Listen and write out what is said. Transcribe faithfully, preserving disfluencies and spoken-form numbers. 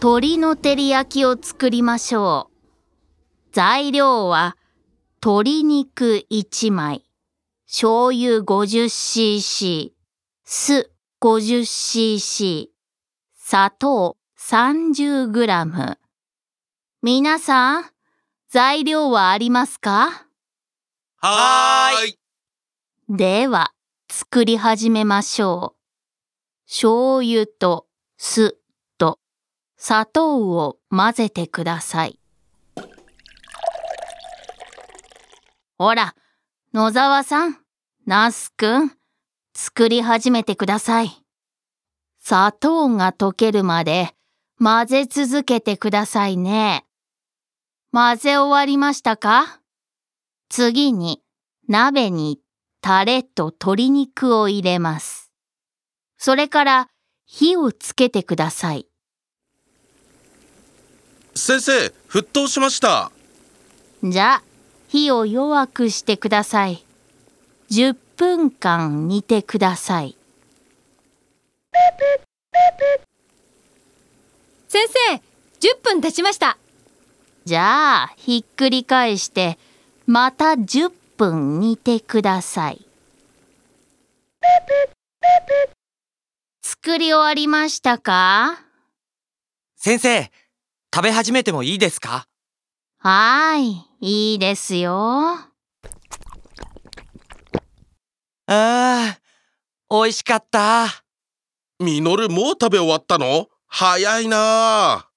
鶏の照り焼きを作りましょう。材料は鶏肉いちまい、醤油 ごじゅっシーシー、酢 ごじゅっシーシー、砂糖 さんじゅうグラム。皆さん、材料はありますか？ はーい。 では、作り始めましょう。醤油と酢と砂糖を混ぜてください。ほら、野沢さん、ナスくん、作り始めてください。砂糖が溶けるまで混ぜ続けてくださいね。混ぜ終わりましたか？次に鍋にタレと鶏肉を入れます。それから火をつけてください。 先生、沸騰しました。 じゃあ、火を弱くしてください。じゅっぷんかん煮てください。 先生、じゅっぷん経ちました。 じゃあ、ひっくり返して、またじゅっぷん煮てください。作り終わりましたか？ 先生、食べ始めてもいいですか？ はーい、いいですよ。 あー、美味しかった。 ミノルもう食べ終わったの？早いなあ。